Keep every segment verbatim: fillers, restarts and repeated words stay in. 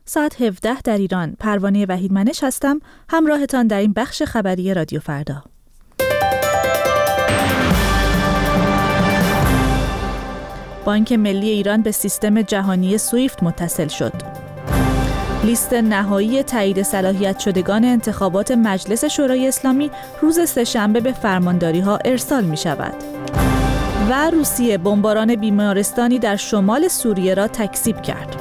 ساعت هفده در ایران. پروانه وحیدمنش هستم، همراهتان در این بخش خبری رادیو فردا. بانک ملی ایران به سیستم جهانی سویفت متصل شد. لیست نهایی تایید صلاحیت شدگان انتخابات مجلس شورای اسلامی روز سه‌شنبه به فرمانداری‌ها ارسال می‌شود. و روسیه بمباران بیمارستانی در شمال سوریه را تکذیب کرد.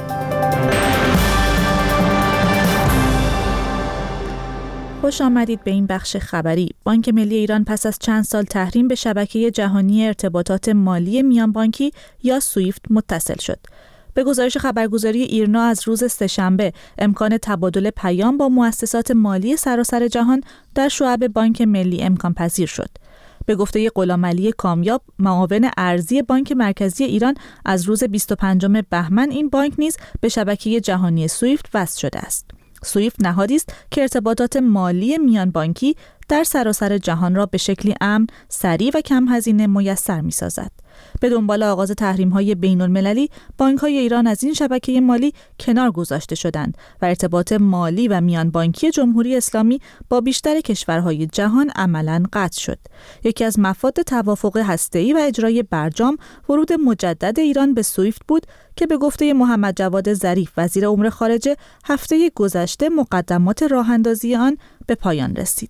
خوش آمدید به این بخش خبری. بانک ملی ایران پس از چند سال تحریم به شبکه جهانی ارتباطات مالی میان بانکی یا سویفت متصل شد. به گزارش خبرگزاری ایرنا از روز سه‌شنبه امکان تبادل پیام با مؤسسات مالی سراسر جهان در شعب بانک ملی امکان پذیر شد. به گفته غلامعلی کامیاب، معاون ارزی بانک مرکزی ایران، از روز بیست و پنجم بهمن این بانک نیز به شبکه جهانی سویفت وصل شده است. سویفت نهادی است که ارتباطات مالی میان بانکی در سراسر جهان را به شکلی امن، سریع و کم هزینه میسر می‌سازد. به دنبال آغاز تحریم‌های بین‌المللی، بانک‌های ایران از این شبکه مالی کنار گذاشته شدند و ارتباط مالی و میان بانکی جمهوری اسلامی با بیشتر کشورهای جهان عملاً قطع شد. یکی از مفاد توافق هسته‌ای و اجرای برجام، ورود مجدد ایران به سویفت بود که به گفته محمد جواد ظریف وزیر امور خارجه هفته گذشته مقدمات راه‌اندازی آن به پایان رسید.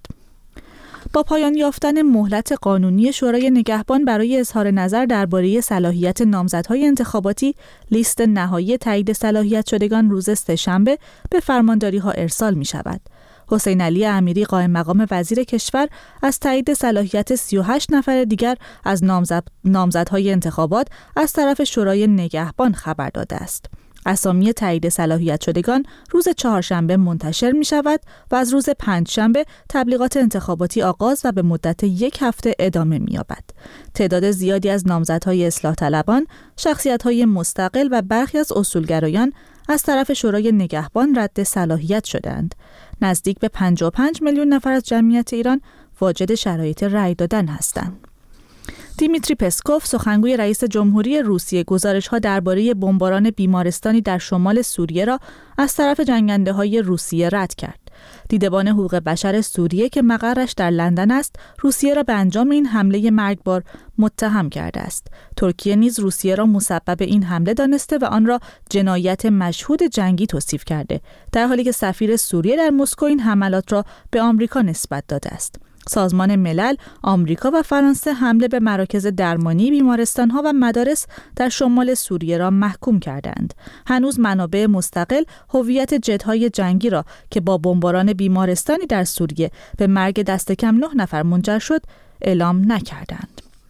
با پایان یافتن مهلت قانونی شورای نگهبان برای اظهار نظر درباره صلاحیت نامزدهای انتخاباتی، لیست نهایی تایید صلاحیت شدگان روز سه‌شنبه به فرمانداری‌ها ارسال می‌شود. حسین علی امیری قائم مقام وزیر کشور از تایید صلاحیت سی و هشت نفر دیگر از نامزد نامزدهای انتخابات از طرف شورای نگهبان خبر داده است. اسامی تایید صلاحیت شدگان روز چهارشنبه منتشر می شود و از روز پنجشنبه تبلیغات انتخاباتی آغاز و به مدت یک هفته ادامه می یابد. تعداد زیادی از نامزدهای اصلاح طلبان، شخصیت‌های مستقل و برخی از اصولگرایان از طرف شورای نگهبان رد صلاحیت شدند. نزدیک به پنجاه و پنج میلیون نفر از جمعیت ایران واجد شرایط رأی دادن هستند. دیمیتری پسکوف، سخنگوی رئیس جمهوری روسیه، گزارش‌ها درباره بمباران بیمارستانی در شمال سوریه را از طرف جنگنده‌های روسیه رد کرد. دیدبان حقوق بشر سوریه که مقرش در لندن است، روسیه را به انجام این حمله مرگبار متهم کرده است. ترکیه نیز روسیه را مسبب این حمله دانسته و آن را جنایت مشهود جنگی توصیف کرده، در حالی که سفیر سوریه در مسکو این حملات را به آمریکا نسبت داده است. سازمان ملل، آمریکا و فرانسه حمله به مراکز درمانی، بیمارستان‌ها و مدارس در شمال سوریه را محکوم کردند. هنوز منابع مستقل هویت جت‌های جنگی را که با بمباران بیمارستانی در سوریه به مرگ دست کم نه نفر منجر شد اعلام نکردند.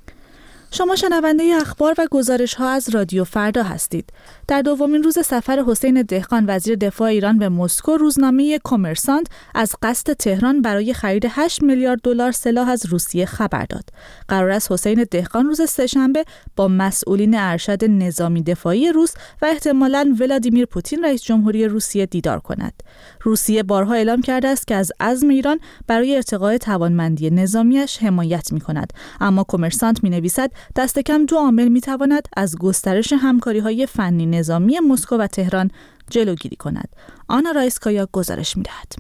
شما شنونده اخبار و گزارش‌ها از رادیو فردا هستید. در دومین روز سفر حسین دهقان وزیر دفاع ایران به مسکو، روزنامه کامرسانت از قصد تهران برای خرید هشت میلیارد دلار سلاح از روسیه خبر داد. قرار است حسین دهقان روز سه‌شنبه با مسئولین ارشد نظامی دفاعی روس و احتمالاً ولادیمیر پوتین رئیس جمهوری روسیه دیدار کند. روسیه بارها اعلام کرده است که از عزم ایران برای ارتقاء توانمندی نظامیش حمایت می‌کند، اما کامرسانت می‌نویسد دست کم دو عامل می‌تواند از گسترش همکاری‌های فنی نظامی مسکو و تهران جلوگیری کند. آنا رایسکایا گزارش می‌دهد.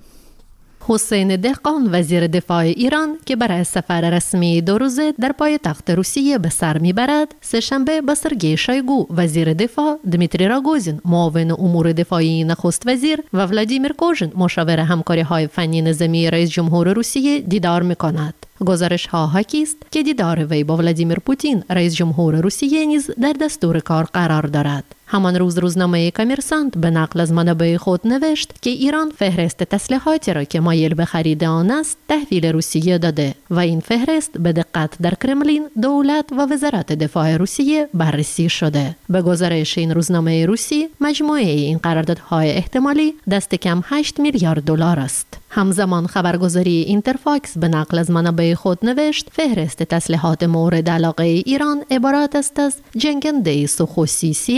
حسین دهقان وزیر دفاع ایران که برای سفر رسمی دو روزه در پایتخت روسیه به سر میبرد، سه‌شنبه با سرگئی شایگو وزیر دفاع، دمیتری راگوزین معاون امور دفاعی نخست وزیر و ولادیمیر کوژین مشاور همکاری‌های فنی نظامی رئیس جمهور روسیه دیدار می‌کند. گزارش ها حاکی است که دیدار وی با ولادیمیر پوتین رئیس جمهور روسیه نیز در دستور کار قرار دارد. همان روز روزنامه کامرسانت به نقل از منابع خود نوشت که ایران فهرست تسلیحاتی را که مایل به خرید آن است تحویل روسیه داده و این فهرست به دقت در کرملین، دولت و وزارت دفاع روسیه بررسی شده. به گزارش این روزنامه روسی، مجموعه این قراردادهای احتمالی دست کم هشت میلیارد دلار است. همزمان خبرگزاری اینترفاکس به نقل از منابع خود نوشت فهرست تسلیحات مورد علاقه ایران عبارت است از جنگنده سوخوسی سی ام که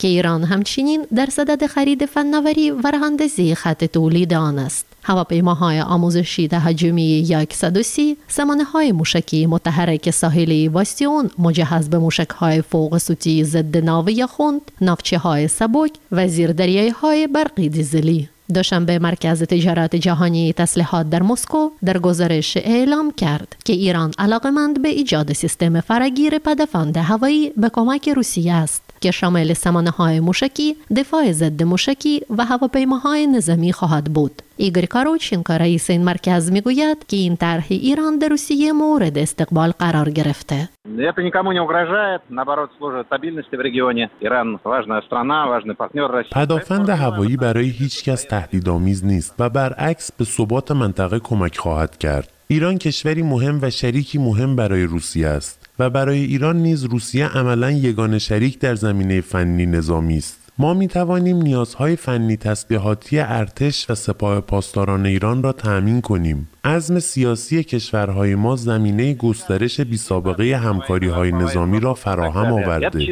ایران همچنین در صدد خرید فناوری و راهاندازی خط تولید آن است. هواپیماهای آموزشی تهاجمی صد و سی، سامانه‌های موشکی متحرک ساحلی واستیون مجهز به موشک‌های فوق صوتی ضد ناوی خوند، ناوچه‌های سبک و زیردریایی‌های برقی دیزلی. دوشنبه مرکز تجارت جهانی تسلیحات در مسکو در گزارش اعلام کرد که ایران علاقمند به ایجاد سیستم فراگیر پدافند هوایی به کمک روسیه است که شامل سامانه‌های موشکی، دفاع ضد موشکی و هواپیماهای نظامی خواهد بود. ایگور کاروچینکو رئیس این مرکز میگوید که این طرح ایران در روسیه مورد استقبال قرار گرفته. Это никому не угрожает, наоборот, служит стабильности в регионе. Иран важная страна, важный партнер России. پدافند هوایی برای هیچ کس تهدیدآمیز نیست و برعکس به ثبات منطقه کمک خواهد کرد. ایران کشوری مهم و شریکی مهم برای روسیه است و برای ایران نیز روسیه عملاً یگانه شریک در زمینه فنی نظامی است. ما می توانیم نیازهای فنی تسلیحاتی ارتش و سپاه پاسداران ایران را تأمین کنیم. عزم سیاسی کشورهای ما زمینه گسترش بی‌سابقه همکاری‌های نظامی را فراهم آورده.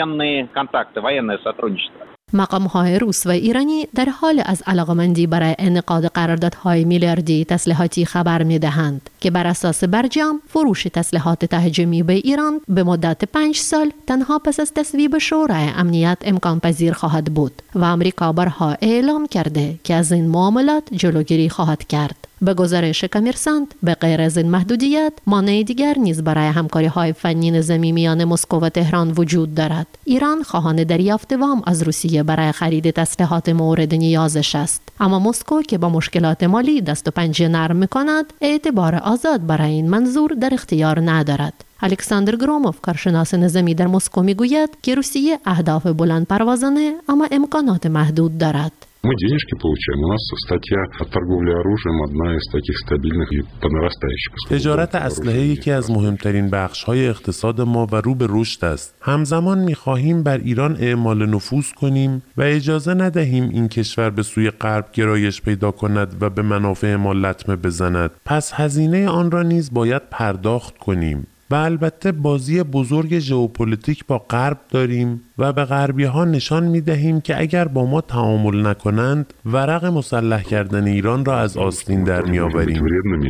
مقام‌های روس و ایرانی در حال از علاقمندی برای انعقاد قراردادهای میلیاردی تسلیحاتی خبر می‌دهند که بر اساس برجام فروش تسلیحات تهاجمی به ایران به مدت پنج سال تنها پس از تصویب شورای امنیت امکان پذیر خواهد بود و آمریکا بارها اعلام کرده که از این معاملات جلوگیری خواهد کرد. به گزارش کامرسانت به غیر از این محدودیت مانع دیگر نیز برای همکاری‌های فنی نظامی میان مسکو و تهران وجود دارد. ایران خواهان دریافت وام از روسیه برای خرید تسلیحات مورد نیازش است، اما مسکو که با مشکلات مالی دست و پنجه نرم می‌کند اعتبار آزاد برای این منظور در اختیار ندارد. الکساندر گروموف کارشناس نظامی در مسکو میگوید که روسیه اهداف بلند پروازانه اما امکانات محدود دارد. Мы денежки получаем. У нас статья о торговле оружием одна из таких стабильных и по нарастающей. تجارت اسلحه یکی از مهمترین بخش‌های اقتصاد ما و رو به رشد است. همزمان می‌خواهیم بر ایران اعمال نفوذ کنیم و اجازه ندهیم این کشور به سوی غرب گرایش پیدا کند و به منافع ما لطمه بزند. پس هزینه آن را نیز باید پرداخت کنیم. و البته بازی بزرگ ژئوپلیتیک با غرب داریم و به غربی‌ها نشان می‌دهیم که اگر با ما تعامل نکنند ورق مسلح کردن ایران را از آستین در می‌آوریم.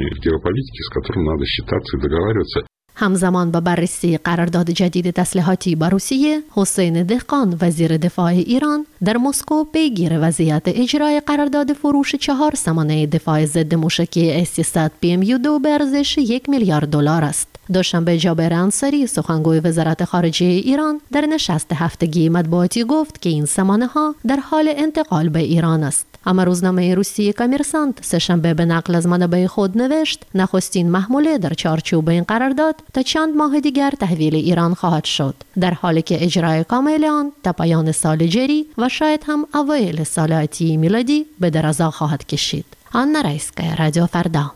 همزمان با بررسی قرارداد جدید تسلیحاتی با روسیه، حسین دهقان وزیر دفاع ایران در مسکو پیگیر وضعیت اجرای قرارداد فروش چهار سامانه دفاع ضد موشکی اس سیصد پی ام یو دو به ارزش یک میلیارد دلار است. دوشنبه جابر انصاری سخنگوی وزارت خارجه ایران در نشست هفتگی مطبوعاتی گفت که این سامانه‌ها در حال انتقال به ایران است. اما روزنامه روسی کامرسانت سه‌شنبه به نقل از منابع خود نوشت نخستین محموله در چارچوب این قرارداد تا چند ماه دیگر تحویل ایران خواهد شد، در حالی که اجرای کامل آن تا پایان سال جاری و شاید هم اوایل سال آتی میلادی به درازا خواهد کشید. آنا رایسکایا، رادیو فردا.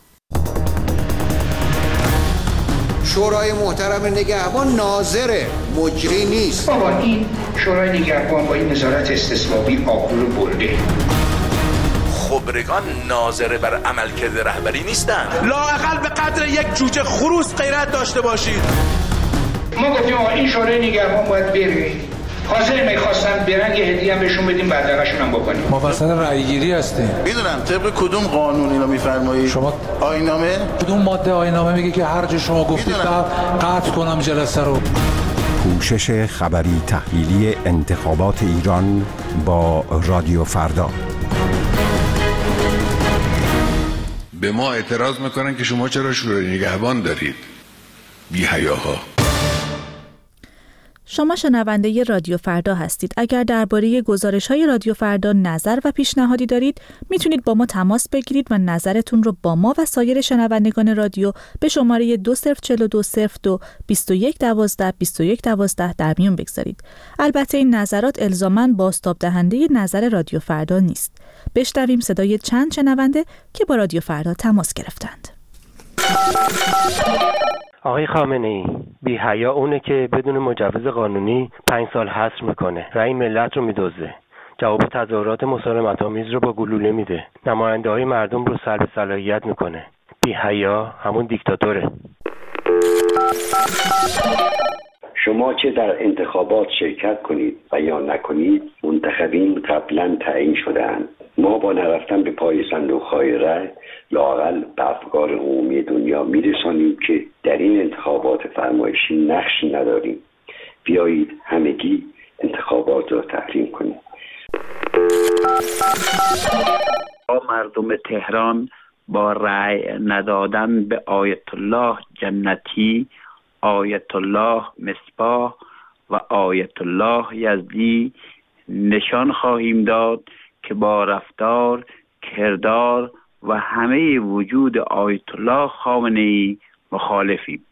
شورای محترم نگهبان ناظر مجری نیست. بابا این شورای نگهبان با این نظارت استثبابی آبرو رو برده. خبرگان ناظر بر عملکرد رهبری نیستن. لااقل به قدر یک جوجه خروس غیرت داشته باشید. ما گفتیم این شورای نگهبان باید بره. حاضر میخواستن برن یه هدیه هم بهشون بدیم بدرقشون هم بکنیم. ما وسط رأیگیری هستیم. میدونم طبق کدوم قانون اینو میفرمایید؟ شما آیین‌نامه؟ کدوم ماده آیین‌نامه میگه که هر جا شما گفتید قطع کنم جلسه رو؟ پوشش خبری تحلیلی انتخابات ایران با رادیو فردا. به ما اعتراض میکنن که شما چرا شورای نگهبان دارید؟ بی حیاها. شما شنونده رادیو فردا هستید. اگر درباره گزارش‌های رادیو فردا نظر و پیشنهادی دارید، میتونید با ما تماس بگیرید و نظرتون رو با ما و سایر شنوندگان رادیو به شماره دو صفر چهار دو صفر دو بیست و یک دوازده بیست و یک دوازده در میون بگذارید. البته این نظرات الزاماً بازتاب دهنده نظر رادیو فردا نیست. بشنویم صدای چند شنونده که با رادیو فردا تماس گرفتند. آقای خامنه‌ای، بی حیا اونه که بدون مجوز قانونی پنج سال حصر میکنه، رأی ملت رو میدزده، جواب تظاهرات مسالمت‌آمیز رو با گلوله میده، نماینده‌های مردم رو سلب صلاحیت میکنه. بی حیا همون دیکتاتوره. شما چه در انتخابات شرکت کنید و یا نکنید، منتخبین قبلا تعیین شده‌اند. ما با نرفتن به پای صندوق‌های رای لااقل به افکار عمومی دنیا میرسانیم که در این انتخابات فرمایشی نقشی نداریم. بیایید همگی انتخابات را تحریم کنیم. مردم تهران با رأی ندادن به آیت الله جنتی، آیت الله مصباح و آیت الله یزدی نشان خواهیم داد که با رفتار، کردار و همه وجود آیت الله خامنه‌ای مخالفیم.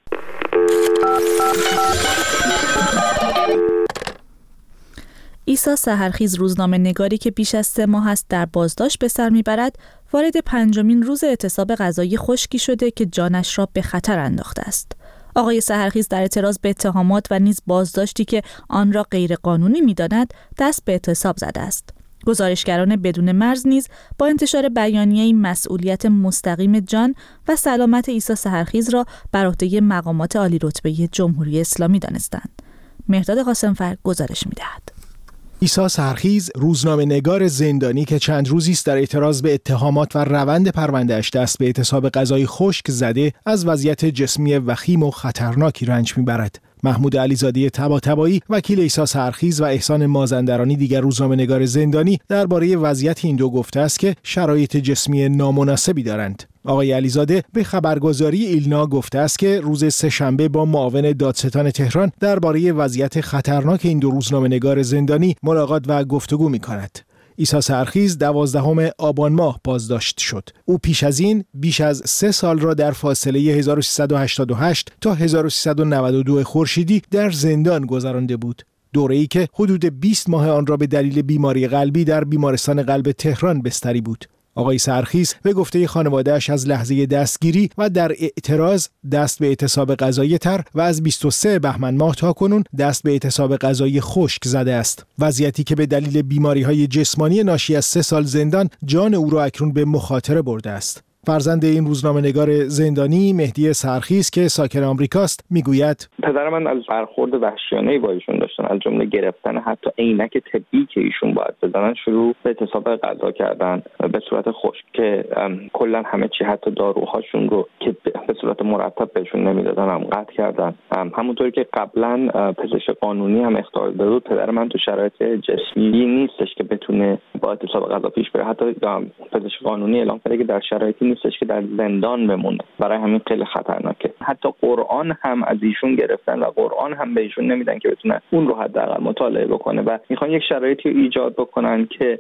عیسی سحرخیز، روزنامه نگاری که بیش از سه ماه است در بازداشت به سر میبرد، وارد پنجمین روز اعتصاب غذایی خشکی شده که جانش را به خطر انداخته است. آقای سحرخیز در اعتراض به اتهامات و نیز بازداشتی که آن را غیرقانونی می‌داند، دست به اعتصاب زده است. گزارشگران بدون مرز نیز با انتشار بیانیه‌ای مسئولیت مستقیم جان و سلامت عیسی سحرخیز را بر عهده مقامات عالی رتبه جمهوری اسلامی دانستند. مهرداد قاسمفر گزارش می‌دهد. عیسی سحرخیز، روزنامه نگار زندانی که چند روزی است در اعتراض به اتهامات و روند پرونده‌اش دست به اعتصاب غذایی خشک زده، از وضعیت جسمی وخیم و خطرناکی رنج می‌برد. محمود علیزاده طباطبایی، وکیل عیسی سحرخیز، و احسان مازندرانی، دیگر روزنامه نگار زندانی، درباره وضعیت این دو گفته است که شرایط جسمی نامناسبی دارند. آقای علیزاده به خبرگزاری ایلنا گفته است که روز سه‌شنبه با معاون دادستان تهران درباره وضعیت خطرناک این دو روزنامه‌نگار زندانی ملاقات و گفتگو می‌کند. عیسی سحرخیز دوازدهم آبان ماه بازداشت شد. او پیش از این بیش از سه سال را در فاصله هزار و سیصد و هشتاد و هشت تا هزار و سیصد و نود و دو خورشیدی در زندان گذرانده بود. دوره‌ای که حدود بیست ماه آن را به دلیل بیماری قلبی در بیمارستان قلب تهران بستری بود. آقای سحرخیز به گفته خانواده‌اش از لحظه دستگیری و در اعتراض دست به اعتصاب غذایی تر و از بیست و سوم بهمن ماه تا کنون دست به اعتصاب غذایی خشک زده است. وضعیتی که به دلیل بیماری‌های جسمانی ناشی از سه سال زندان جان او را اکنون به مخاطره برده است. فرزند این روزنامه‌نگار زندانی، مهدی سحرخیز که ساکن آمریکاست، میگوید پدر من از برخورد وحشیانه‌ای با ایشون داشتن، از جمله گرفتن حتی عینک طبی که ایشون باید بزنن، شروع به اعتصاب غذا کردن به صورت خشک که کلا همه چی، حتی داروهاشون رو که به صورت مرتب بهشون نمیدادن هم قطع کردن. همونطوری که قبلا پزشک قانونی هم اخطار داده بود، پدر من تو شرایط جسمی نیستش که بتونه با اعتصاب غذا پیش بره. حتی پزشک قانونی اعلام کرده که در شرایطی نیستش که در زندان بمونه. برای همین خیلی خطرناکه. حتی قرآن هم از ایشون گرفتن و قرآن هم به ایشون نمیدن که بتونه اون رو حداقل مطالعه بکنه و میخوان یک شرایطی رو ایجاد بکنن که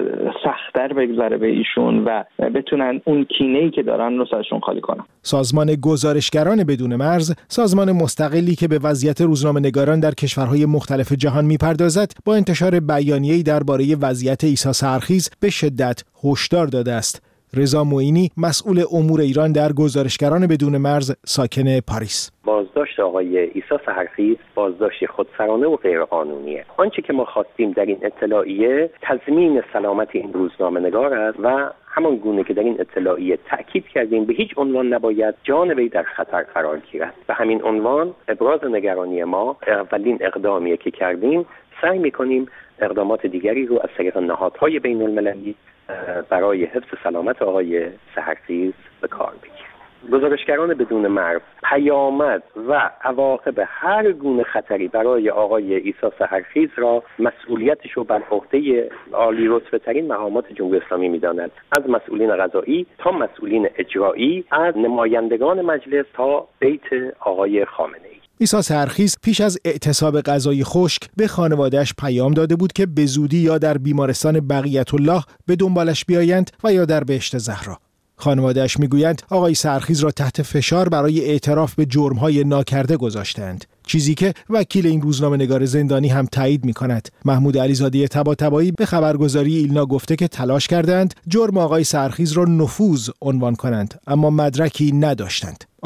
سخت‌تر بگذره به ایشون و بتونن اون کینه‌ای که دارن رو سرشون خالی کنن. سازمان گزارشگران بدون مرز، سازمان مستقلی که به وضعیت روزنامه‌نگاران در کشورهای مختلف جهان میپردازد، با انتشار بیانیه‌ای درباره وضعیت عیسی سحرخیز به شدت هشدار داده است. رضا معینی، مسئول امور ایران در گزارشگران بدون مرز، ساکن پاریس: بازداشت آقای عیسی سحرخیز بازداشت خودسرانه و غیرقانونیه. آنچه که ما خواستیم در این اطلاعیه تضمین سلامت این روزنامه‌نگار است و همان گونه که در این اطلاعیه تأکید کردیم به هیچ عنوان نباید جان وی در خطر قرار گیرد. به همین عنوان ابراز نگرانی ما، اولین اقدامی که کردیم، سعی می‌کنیم اقدامات دیگری رو از طریق نهادهای بین المللی برای حفظ سلامت آقای سحرخیز به کار بگیریم. گزارشگران بدون مرز پیامد و عواقب هر گونه خطری برای آقای عیسی سحرخیز را مسئولیتش رو بر عهده عالی رتبه ترین مقامات جمهوری اسلامی می‌دانند، از مسئولین قضایی تا مسئولین اجرایی، از نمایندگان مجلس تا بیت آقای خامنه‌ای. عیسی سحرخیز پیش از اعتصاب غذایی خشک به خانواده‌اش پیام داده بود که به زودی یا در بیمارستان بقیت الله به دنبالش بیایند و یا در بهشت زهرا. خانواده‌اش میگویند آقای سحرخیز را تحت فشار برای اعتراف به جرم‌های ناکرده گذاشتند، چیزی که وکیل این روزنامه‌نگار زندانی هم تایید می‌کند. محمود علیزاده طباطبایی به خبرگزاری ایلنا گفته که تلاش کردند جرم آقای سحرخیز را نفوذ عنوان کنند، اما مدرکی نداشتند.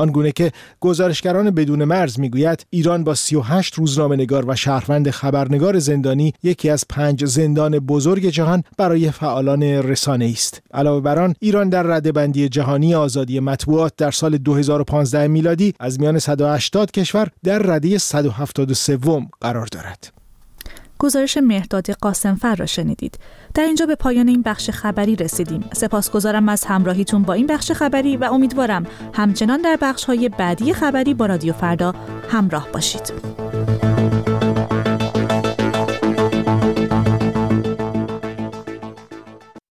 آنگونه که گزارشگران بدون مرز میگوید ایران با سی و هشت روزنامه‌نگار و شهروند خبرنگار زندانی یکی از پنج زندان بزرگ جهان برای فعالان رسانه‌ای است. علاوه بر آن ایران در رده‌بندی جهانی آزادی مطبوعات در سال دو هزار و پانزده میلادی از میان صد و هشتاد کشور در رده صد و هفتاد و سه قرار دارد. گزارش مهرداد قاسمفر را شنیدید. در اینجا به پایان این بخش خبری رسیدیم. سپاسگزارم از همراهیتون با این بخش خبری و امیدوارم همچنان در بخش‌های بعدی خبری با رادیو فردا همراه باشید.